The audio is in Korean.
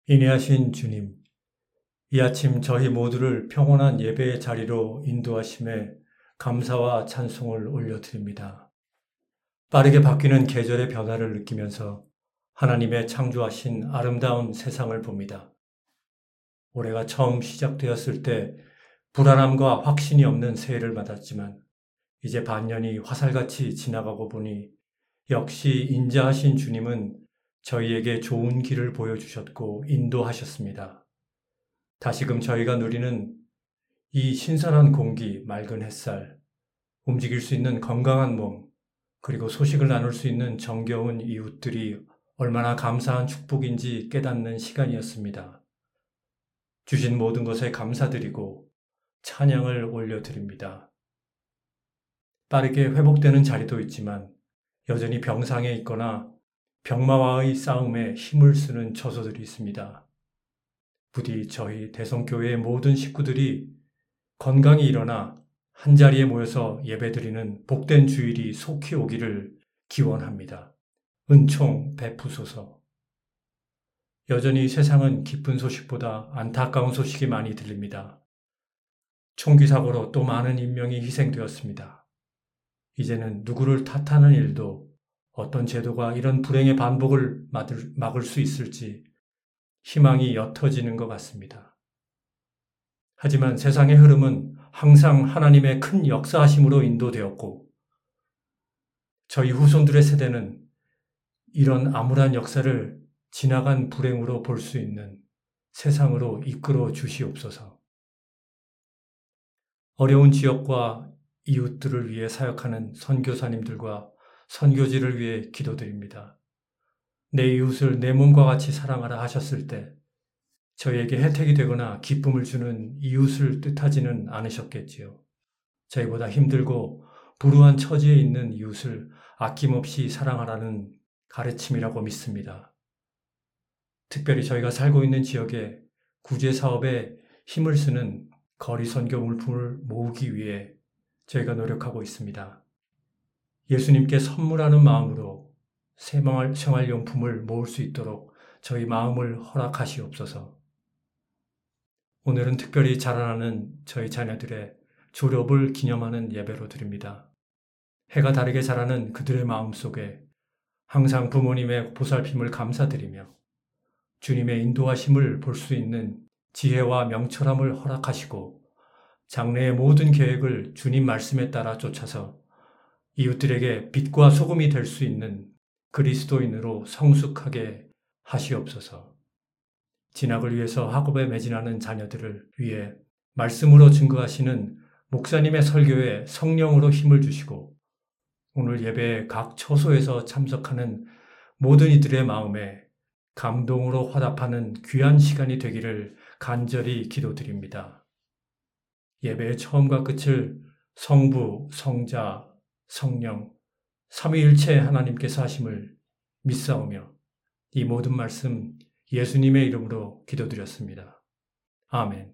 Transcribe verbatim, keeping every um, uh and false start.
인내하신 주님, 이 아침 저희 모두를 평온한 예배의 자리로 인도하심에 감사와 찬송을 올려드립니다. 빠르게 바뀌는 계절의 변화를 느끼면서 하나님의 창조하신 아름다운 세상을 봅니다. 올해가 처음 시작되었을 때 불안함과 확신이 없는 새해를 맞았지만 이제 반년이 화살같이 지나가고 보니 역시 인자하신 주님은 저희에게 좋은 길을 보여주셨고 인도하셨습니다. 다시금 저희가 누리는 이 신선한 공기, 맑은 햇살, 움직일 수 있는 건강한 몸, 그리고 소식을 나눌 수 있는 정겨운 이웃들이 얼마나 감사한 축복인지 깨닫는 시간이었습니다. 주신 모든 것에 감사드리고 찬양을 올려드립니다. 빠르게 회복되는 자리도 있지만 여전히 병상에 있거나 병마와의 싸움에 힘을 쓰는 처소들이 있습니다. 부디 저희 대성교회의 모든 식구들이 건강히 일어나 한자리에 모여서 예배드리는 복된 주일이 속히 오기를 기원합니다. 은총 베푸소서. 여전히 세상은 기쁜 소식보다 안타까운 소식이 많이 들립니다. 총기 사고로 또 많은 인명이 희생되었습니다. 이제는 누구를 탓하는 일도 어떤 제도가 이런 불행의 반복을 막을 수 있을지 희망이 옅어지는 것 같습니다. 하지만 세상의 흐름은 항상 하나님의 큰 역사하심으로 인도되었고 저희 후손들의 세대는 이런 암울한 역사를 지나간 불행으로 볼 수 있는 세상으로 이끌어 주시옵소서. 어려운 지역과 이웃들을 위해 사역하는 선교사님들과 선교지를 위해 기도드립니다. 내 이웃을 내 몸과 같이 사랑하라 하셨을 때 저희에게 혜택이 되거나 기쁨을 주는 이웃을 뜻하지는 않으셨겠지요. 저희보다 힘들고 불우한 처지에 있는 이웃을 아낌없이 사랑하라는 가르침이라고 믿습니다. 특별히 저희가 살고 있는 지역에 구제 사업에 힘을 쓰는 거리 선교 물품을 모으기 위해 저희가 노력하고 있습니다. 예수님께 선물하는 마음으로 생활용품을 모을 수 있도록 저희 마음을 허락하시옵소서. 오늘은 특별히 자라나는 저희 자녀들의 졸업을 기념하는 예배로 드립니다. 해가 다르게 자라는 그들의 마음 속에 항상 부모님의 보살핌을 감사드리며 주님의 인도하심을 볼 수 있는 지혜와 명철함을 허락하시고 장래의 모든 계획을 주님 말씀에 따라 쫓아서 이웃들에게 빛과 소금이 될 수 있는 그리스도인으로 성숙하게 하시옵소서. 진학을 위해서 학업에 매진하는 자녀들을 위해 말씀으로 증거하시는 목사님의 설교에 성령으로 힘을 주시고 오늘 예배의 각 처소에서 참석하는 모든 이들의 마음에 감동으로 화답하는 귀한 시간이 되기를 간절히 기도드립니다. 예배의 처음과 끝을 성부, 성자, 성령, 삼위일체 하나님께서 하심을 믿사오며 이 모든 말씀 예수님의 이름으로 기도드렸습니다. 아멘.